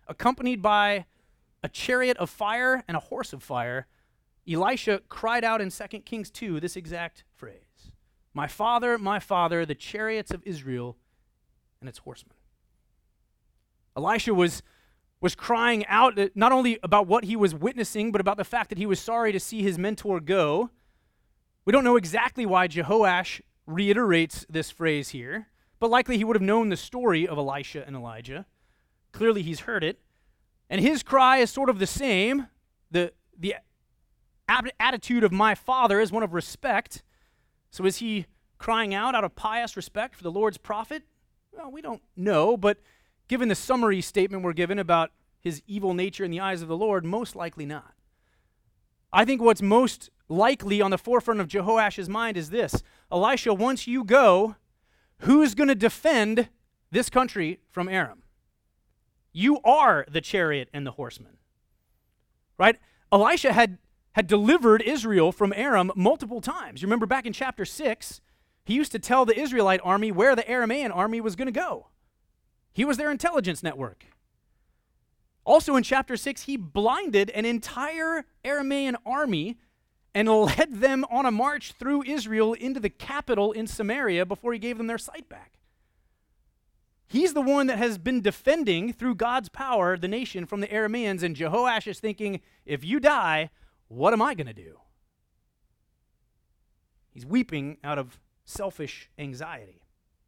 accompanied by a chariot of fire and a horse of fire, Elisha cried out in Second Kings two this exact phrase, "My father, my father, the chariots of Israel and its horsemen." Elisha was, was crying out not only about what he was witnessing, but about the fact that he was sorry to see his mentor go. We don't know exactly why Jehoash reiterates this phrase here, but likely he would have known the story of Elisha and Elijah. Clearly he's heard it. And his cry is sort of the same. The, the ab- attitude of my father is one of respect. So is he crying out out of pious respect for the Lord's prophet? Well, we don't know, but given the summary statement we're given about his evil nature in the eyes of the Lord, most likely not. I think what's most likely on the forefront of Jehoash's mind is this: Elisha, once you go, who's going to defend this country from Aram? You are the chariot and the horseman, right? Elisha had, had delivered Israel from Aram multiple times. You remember back in chapter six, he used to tell the Israelite army where the Aramaean army was going to go. He was their intelligence network. Also in chapter six, he blinded an entire Aramaean army and led them on a march through Israel into the capital in Samaria before he gave them their sight back. He's the one that has been defending, through God's power, the nation from the Arameans, and Jehoash is thinking, if you die, what am I going to do? He's weeping out of selfish anxiety.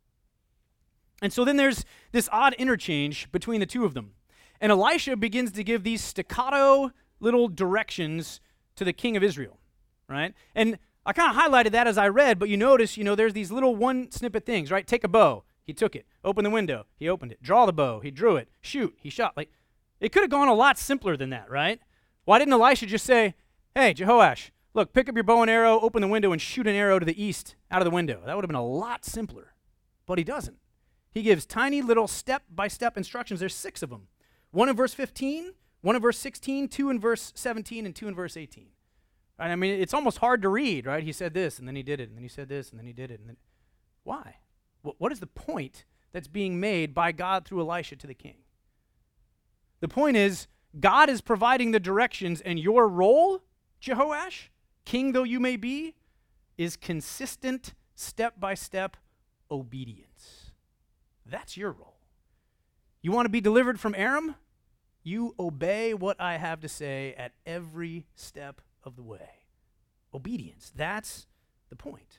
And so then there's this odd interchange between the two of them. And Elisha begins to give these staccato little directions to the king of Israel, right? And I kind of highlighted that as I read, but you notice, you know, there's these little one snippet things, right? Take a bow. He took it. Open the window. He opened it. Draw the bow. He drew it. Shoot. He shot. Like, it could have gone a lot simpler than that, right? Why didn't Elisha just say, hey, Jehoash, look, pick up your bow and arrow, open the window, and shoot an arrow to the east out of the window? That would have been a lot simpler. But he doesn't. He gives tiny little step-by-step instructions. There's six of them. One in verse fifteen, one in verse sixteen, two in verse seventeen, and two in verse eighteen. Right? I mean, it's almost hard to read, right? He said this, and then he did it, and then he said this, and then he did it. And then why? What is the point that's being made by God through Elisha to the king? The point is, God is providing the directions, and your role, Jehoash, king though you may be, is consistent, step-by-step obedience. That's your role. You want to be delivered from Aram? You obey what I have to say at every step of the way. Obedience. That's the point.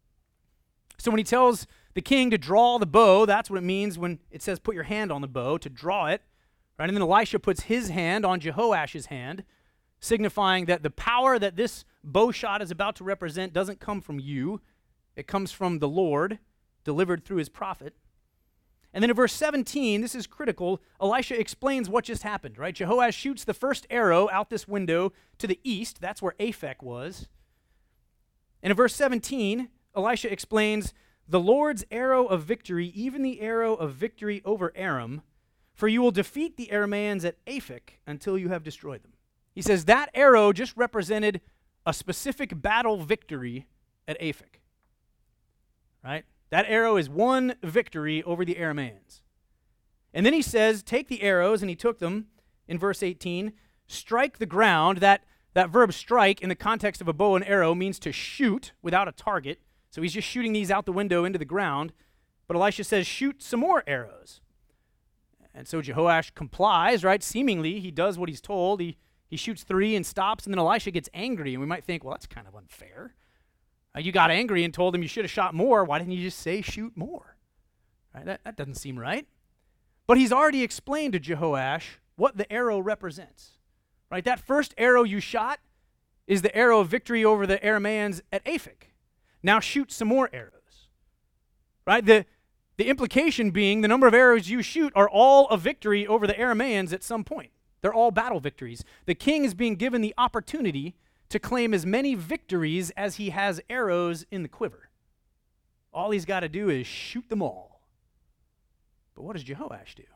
So when he tells the king to draw the bow, that's what it means when it says put your hand on the bow, to draw it. Right? And then Elisha puts his hand on Jehoash's hand, signifying that the power that this bow shot is about to represent doesn't come from you. It comes from the Lord, delivered through his prophet. And then in verse seventeen, this is critical, Elisha explains what just happened, right? Jehoash shoots the first arrow out this window to the east. That's where Aphek was. And in verse seventeen, Elisha explains, the Lord's arrow of victory, even the arrow of victory over Aram, for you will defeat the Arameans at Aphek until you have destroyed them. He says that arrow just represented a specific battle victory at Aphek, right? That arrow is one victory over the Arameans. And then he says, take the arrows, and he took them in verse eighteen, strike the ground. That, that verb strike in the context of a bow and arrow means to shoot without a target. So he's just shooting these out the window into the ground. But Elisha says, shoot some more arrows. And so Jehoash complies, right? Seemingly, he does what he's told. He, he shoots three and stops, and then Elisha gets angry. And we might think, well, that's kind of unfair. Uh, you got angry and told him you should have shot more. Why didn't you just say shoot more? Right? That, that doesn't seem right. But he's already explained to Jehoash what the arrow represents. Right? That first arrow you shot is the arrow of victory over the Arameans at Aphek. Now shoot some more arrows. Right? The, the implication being the number of arrows you shoot are all a victory over the Arameans at some point. They're all battle victories. The king is being given the opportunity to claim as many victories as he has arrows in the quiver. All he's got to do is shoot them all. But what does Jehoash do?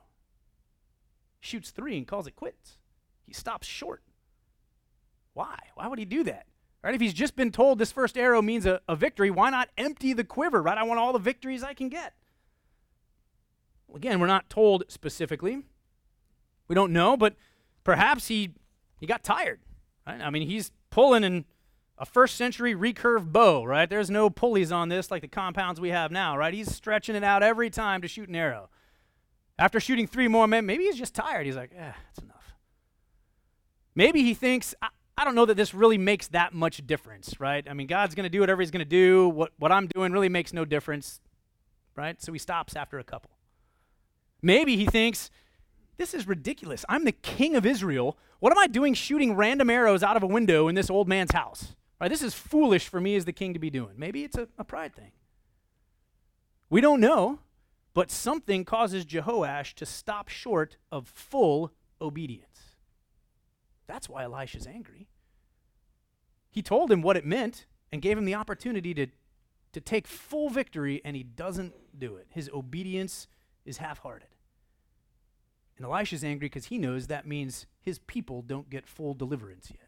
He shoots three and calls it quits. He stops short. Why? Why would he do that? Right? If he's just been told this first arrow means a, a victory, why not empty the quiver, right? I want all the victories I can get. Well, again, we're not told specifically. We don't know, but perhaps he he got tired. Right? I mean, he's pulling in a first century recurve bow, right? There's no pulleys on this like the compounds we have now, right? He's stretching it out every time to shoot an arrow. After shooting three more, maybe he's just tired. He's like, eh, that's enough. Maybe he thinks, I, I don't know that this really makes that much difference, right? I mean, God's going to do whatever he's going to do. What, what I'm doing really makes no difference, right? So he stops after a couple. Maybe he thinks, this is ridiculous. I'm the king of Israel. What am I doing shooting random arrows out of a window in this old man's house? Right? This is foolish for me as the king to be doing. Maybe it's a, a pride thing. We don't know, but something causes Jehoash to stop short of full obedience. That's why Elisha's angry. He told him what it meant and gave him the opportunity to, to take full victory, and he doesn't do it. His obedience is half-hearted. And Elisha's angry because he knows that means his people don't get full deliverance yet.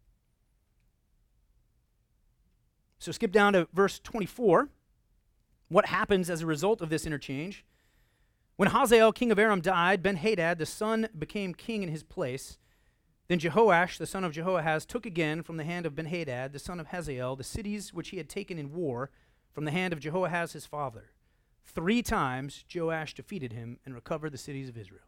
So skip down to verse twenty-four. What happens as a result of this interchange? When Hazael, king of Aram, died, Ben-Hadad, the son, became king in his place. Then Jehoash, the son of Jehoahaz, took again from the hand of Ben-Hadad, the son of Hazael, the cities which he had taken in war from the hand of Jehoahaz his father. Three times Joash defeated him and recovered the cities of Israel.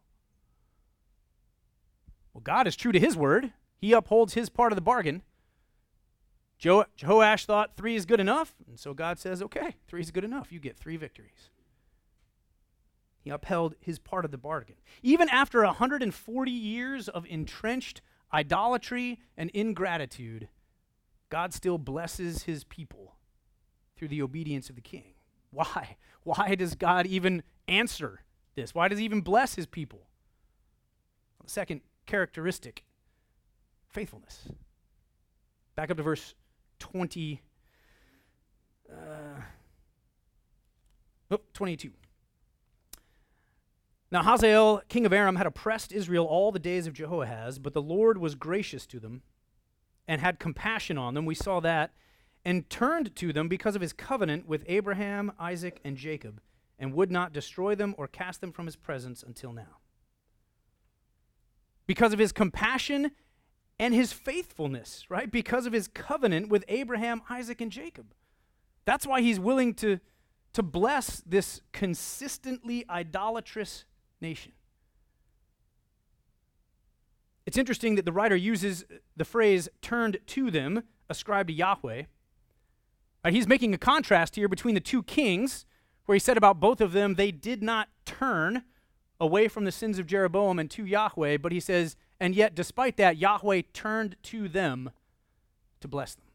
Well, God is true to his word. He upholds his part of the bargain. Jo- Jehoash thought three is good enough, and so God says, okay, three is good enough. You get three victories. He upheld his part of the bargain. Even after one hundred forty years of entrenched idolatry and ingratitude, God still blesses his people through the obedience of the king. Why? Why does God even answer this? Why does he even bless his people? Well, the second characteristic, faithfulness. Back up to verse twenty, uh, oh, twenty-two. Now Hazael, king of Aram, had oppressed Israel all the days of Jehoahaz, but the Lord was gracious to them and had compassion on them. We saw that. And turned to them because of his covenant with Abraham, Isaac, and Jacob, and would not destroy them or cast them from his presence until now. Because of his compassion and his faithfulness, right? Because of his covenant with Abraham, Isaac, and Jacob. That's why he's willing to, to bless this consistently idolatrous nation. It's interesting that the writer uses the phrase turned to them, ascribed to Yahweh. Right, he's making a contrast here between the two kings, where he said about both of them, they did not turn away from the sins of Jeroboam and to Yahweh, but he says, and yet despite that, Yahweh turned to them to bless them.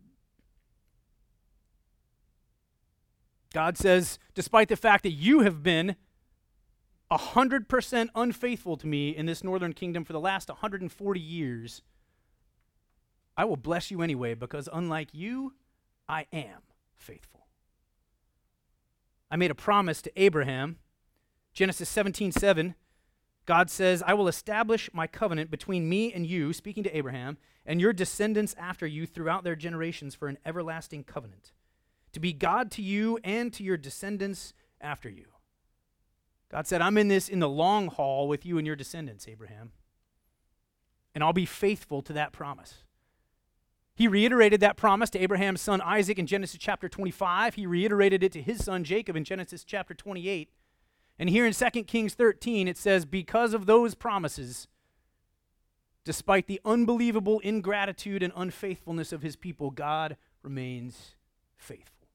God says, despite the fact that you have been one hundred percent unfaithful to me in this northern kingdom for the last one hundred forty years, I will bless you anyway, because unlike you, I am faithful. I made a promise to Abraham. Genesis seventeen seven, God says, I will establish my covenant between me and you, speaking to Abraham, and your descendants after you throughout their generations for an everlasting covenant, to be God to you and to your descendants after you. God said, I'm in this in the long haul with you and your descendants, Abraham, and I'll be faithful to that promise. He reiterated that promise to Abraham's son Isaac in Genesis chapter twenty-five. He reiterated it to his son Jacob in Genesis chapter twenty-eight. And here in Second Kings thirteen, it says, because of those promises, despite the unbelievable ingratitude and unfaithfulness of his people, God remains faithful.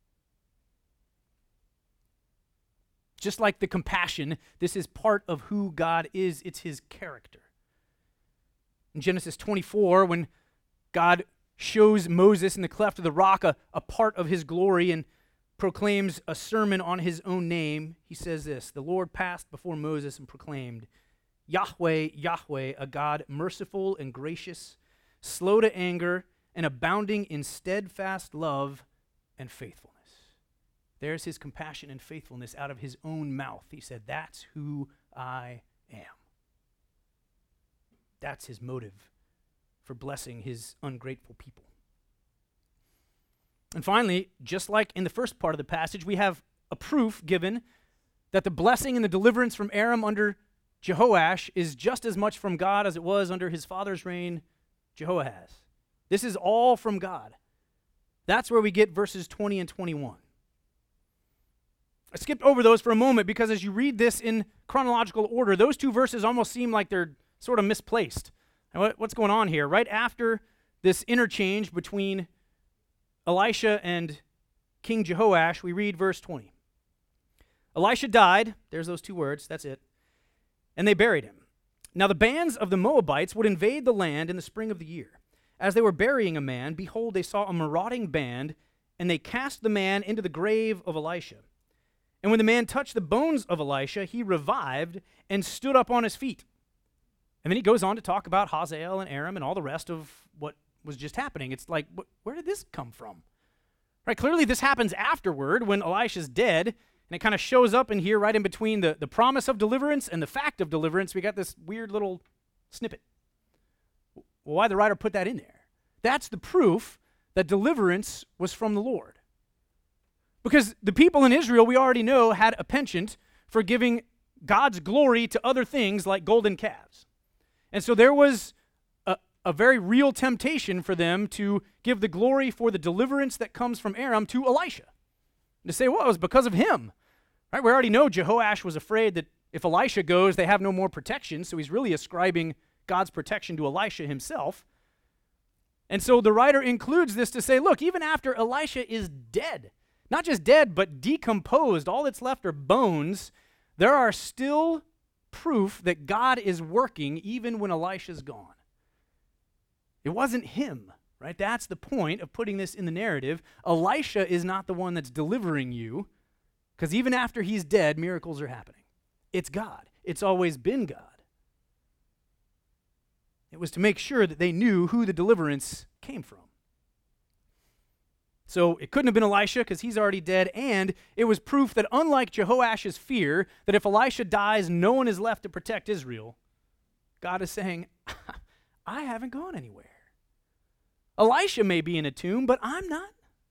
Just like the compassion, this is part of who God is. It's his character. In Genesis twenty-four, when God shows Moses in the cleft of the rock a, a part of his glory and proclaims a sermon on his own name, he says this, the Lord passed before Moses and proclaimed, Yahweh, Yahweh, a God merciful and gracious, slow to anger, and abounding in steadfast love and faithfulness. There's his compassion and faithfulness out of his own mouth. He said, that's who I am. That's his motive for blessing his ungrateful people. And finally, just like in the first part of the passage, we have a proof given that the blessing and the deliverance from Aram under Jehoash is just as much from God as it was under his father's reign, Jehoahaz. This is all from God. That's where we get verses twenty and twenty-one. I skipped over those for a moment because as you read this in chronological order, those two verses almost seem like they're sort of misplaced. And what, what's going on here? Right after this interchange between Elisha and King Jehoash, we read verse twenty. Elisha died, there's those two words, that's it, and they buried him. Now the bands of the Moabites would invade the land in the spring of the year. As they were burying a man, behold, they saw a marauding band, and they cast the man into the grave of Elisha. And when the man touched the bones of Elisha, he revived and stood up on his feet. And then he goes on to talk about Hazael and Aram and all the rest of what was just happening. It's like, wh- where did this come from? Right? Clearly this happens afterward when Elisha's dead, and it kind of shows up in here right in between the, the promise of deliverance and the fact of deliverance. We got this weird little snippet. Well, why the writer put that in there? That's the proof that deliverance was from the Lord. Because the people in Israel, we already know, had a penchant for giving God's glory to other things like golden calves. And so there was a, a very real temptation for them to give the glory for the deliverance that comes from Aram to Elisha. And to say, well, it was because of him. Right? We already know Jehoash was afraid that if Elisha goes, they have no more protection, so he's really ascribing God's protection to Elisha himself. And so the writer includes this to say, look, even after Elisha is dead, not just dead, but decomposed, all that's left are bones, there are still proof that God is working even when Elisha's gone. It wasn't him, right? That's the point of putting this in the narrative. Elisha is not the one that's delivering you, because even after he's dead, miracles are happening. It's God. It's always been God. It was to make sure that they knew who the deliverance came from. So it couldn't have been Elisha because he's already dead, and it was proof that unlike Jehoash's fear that if Elisha dies, no one is left to protect Israel, God is saying, I haven't gone anywhere. Elisha may be in a tomb, but I'm not.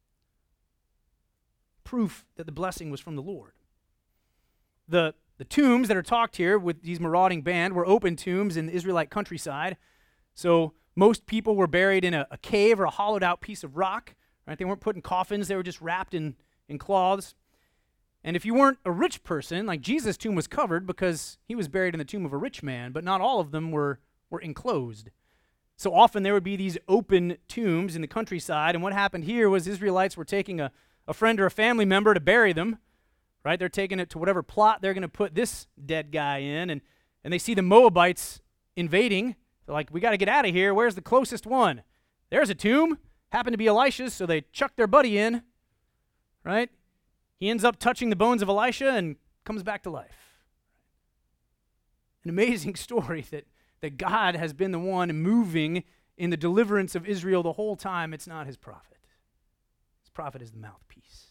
Proof that the blessing was from the Lord. The, the tombs that are talked here with these marauding band were open tombs in the Israelite countryside. So most people were buried in a, a cave or a hollowed out piece of rock. Right? They weren't put in coffins. They were just wrapped in, in cloths. And if you weren't a rich person, like Jesus' tomb was covered because he was buried in the tomb of a rich man, but not all of them were, were enclosed. So often there would be these open tombs in the countryside, and what happened here was Israelites were taking a, a friend or a family member to bury them, right? They're taking it to whatever plot they're going to put this dead guy in, and, and they see the Moabites invading. They're like, we got to get out of here. Where's the closest one? There's a tomb. Happened to be Elisha's, so they chuck their buddy in, right? He ends up touching the bones of Elisha and comes back to life. An amazing story that, that God has been the one moving in the deliverance of Israel the whole time. It's not his prophet. His prophet is the mouthpiece.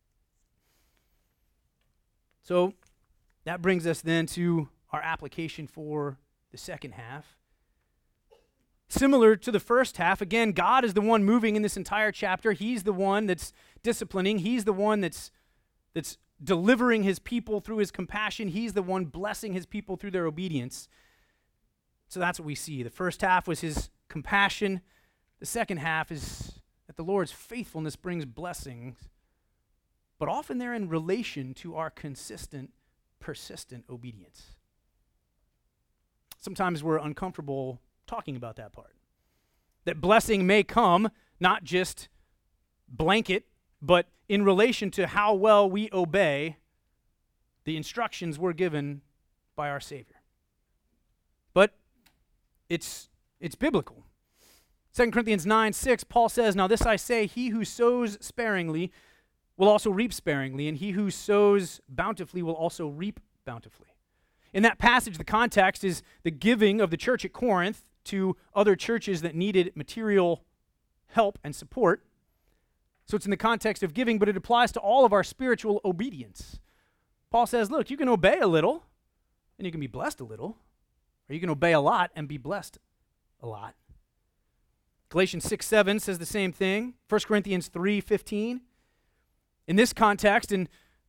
So that brings us then to our application for the second half. Similar to the first half, again, God is the one moving in this entire chapter. He's the one that's disciplining. He's the one that's, that's delivering his people through his compassion. He's the one blessing his people through their obedience. So that's what we see. The first half was his compassion. The second half is that the Lord's faithfulness brings blessings, but often they're in relation to our consistent, persistent obedience. Sometimes we're uncomfortable talking about that part. That blessing may come not just blanket, but in relation to how well we obey the instructions we're given by our Savior. But it's it's biblical. Second Corinthians nine six, Paul says, now this I say, he who sows sparingly will also reap sparingly, and he who sows bountifully will also reap bountifully. In that passage, the context is the giving of the church at Corinth to other churches that needed material help and support. So it's in the context of giving, but it applies to all of our spiritual obedience. Paul says, look, you can obey a little, and you can be blessed a little, or you can obey a lot and be blessed a lot. Galatians six seven says the same thing. First Corinthians three fifteen. In this context, in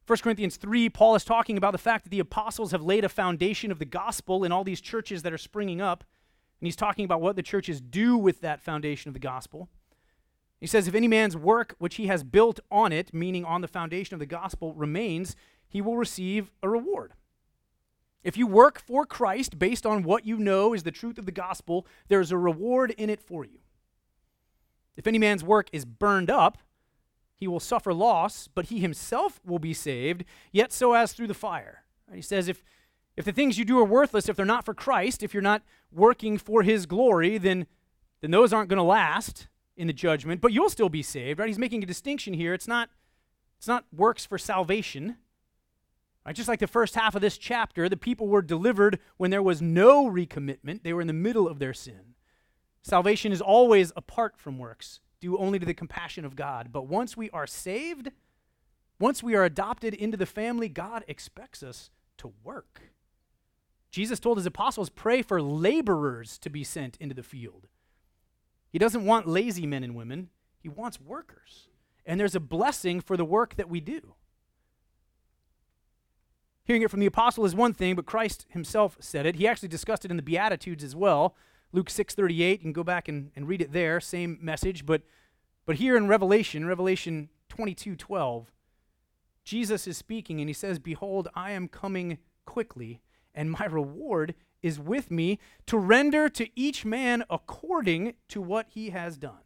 First Corinthians three, Paul is talking about the fact that the apostles have laid a foundation of the gospel in all these churches that are springing up. And he's talking about what the churches do with that foundation of the gospel. He says, if any man's work which he has built on it, meaning on the foundation of the gospel, remains, he will receive a reward. If you work for Christ based on what you know is the truth of the gospel, there's a reward in it for you. If any man's work is burned up, he will suffer loss, but he himself will be saved, yet so as through the fire. He says, if, if the things you do are worthless, if they're not for Christ, if you're not working for his glory, then, then those aren't going to last in the judgment, but you'll still be saved, right? He's making a distinction here. It's not, it's not works for salvation. Right? Just like the first half of this chapter, the people were delivered when there was no recommitment. They were in the middle of their sin. Salvation is always apart from works, due only to the compassion of God. But once we are saved, once we are adopted into the family, God expects us to work. Jesus told his apostles, pray for laborers to be sent into the field. He doesn't want lazy men and women. He wants workers. And there's a blessing for the work that we do. Hearing it from the apostle is one thing, but Christ himself said it. He actually discussed it in the Beatitudes as well. Luke six thirty-eight, you can go back and, and read it there, same message. But, but here in Revelation, Revelation twenty-two twelve, Jesus is speaking and he says, behold, I am coming quickly, and my reward is with me to render to each man according to what he has done.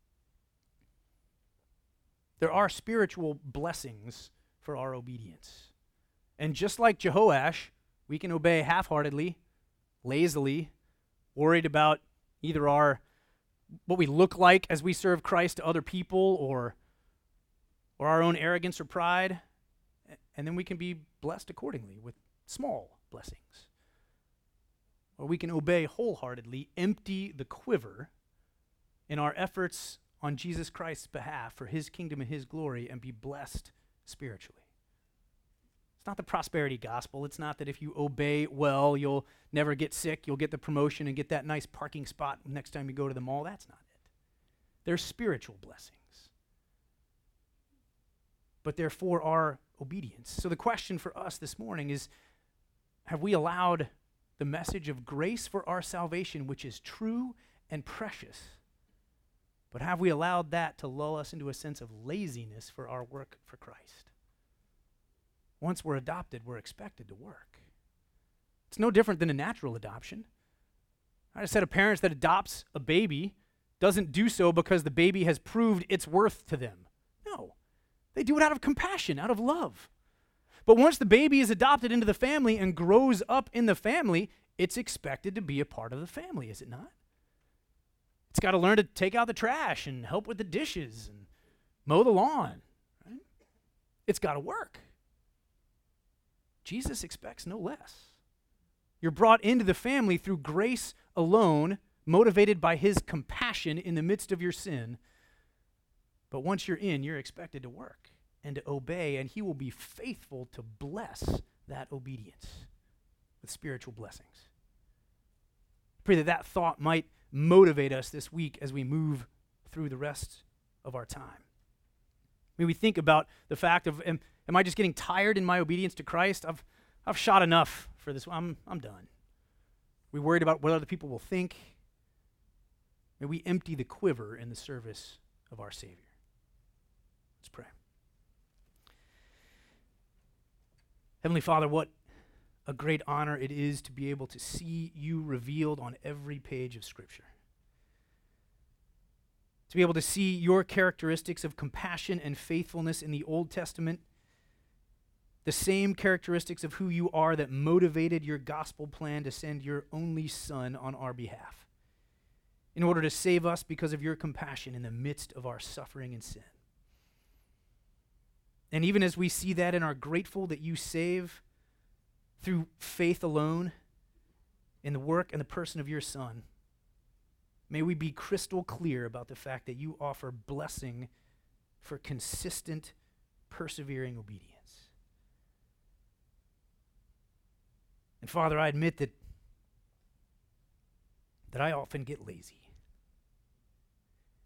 There are spiritual blessings for our obedience. And just like Jehoash, we can obey half-heartedly, lazily, worried about either our what we look like as we serve Christ to other people or, or our own arrogance or pride, and then we can be blessed accordingly with small blessings. Or we can obey wholeheartedly, empty the quiver in our efforts on Jesus Christ's behalf for his kingdom and his glory and be blessed spiritually. It's not the prosperity gospel. It's not that if you obey well, you'll never get sick, you'll get the promotion and get that nice parking spot next time you go to the mall. That's not it. They're spiritual blessings. But they're for our obedience. So the question for us this morning is, have we allowed the message of grace for our salvation, which is true and precious, but have we allowed that to lull us into a sense of laziness for our work for Christ? Once we're adopted, we're expected to work. It's no different than a natural adoption. I said a parent that adopts a baby doesn't do so because the baby has proved its worth to them. No, they do it out of compassion, out of love. But once the baby is adopted into the family and grows up in the family, it's expected to be a part of the family, is it not? It's got to learn to take out the trash and help with the dishes and mow the lawn. Right? It's got to work. Jesus expects no less. You're brought into the family through grace alone, motivated by his compassion in the midst of your sin. But once you're in, you're expected to work and to obey, and he will be faithful to bless that obedience with spiritual blessings. I pray that that thought might motivate us this week as we move through the rest of our time. May we think about the fact of, am, am I just getting tired in my obedience to Christ? I've I've shot enough for this. I'm I'm done. We worried about what other people will think. May we empty the quiver in the service of our Savior. Let's pray. Heavenly Father, what a great honor it is to be able to see you revealed on every page of Scripture. To be able to see your characteristics of compassion and faithfulness in the Old Testament, the same characteristics of who you are that motivated your gospel plan to send your only Son on our behalf, in order to save us because of your compassion in the midst of our suffering and sin. And even as we see that and are grateful that you save through faith alone in the work and the person of your Son, may we be crystal clear about the fact that you offer blessing for consistent, persevering obedience. And Father, I admit that, that I often get lazy.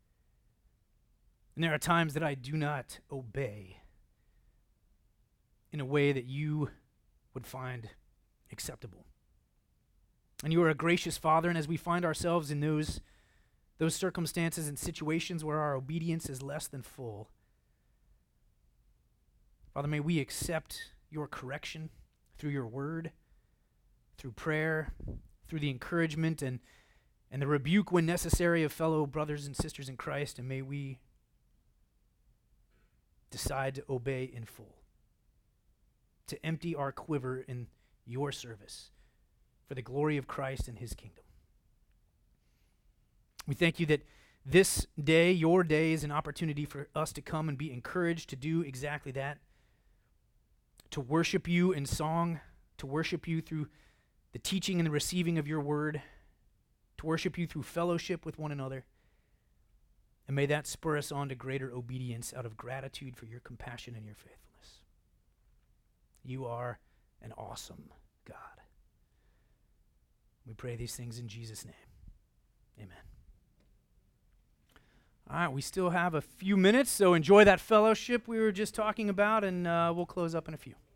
And there are times that I do not obey in in a way that you would find acceptable. And you are a gracious Father, and as we find ourselves in those, those circumstances and situations where our obedience is less than full, Father, may we accept your correction through your word, through prayer, through the encouragement and, and the rebuke when necessary of fellow brothers and sisters in Christ, and may we decide to obey in full, to empty our quiver in your service for the glory of Christ and his kingdom. We thank you that this day, your day, is an opportunity for us to come and be encouraged to do exactly that, to worship you in song, to worship you through the teaching and the receiving of your word, to worship you through fellowship with one another. And may that spur us on to greater obedience out of gratitude for your compassion and your faithfulness. You are an awesome God. We pray these things in Jesus' name. Amen. All right, we still have a few minutes, so enjoy that fellowship we were just talking about, and uh, we'll close up in a few.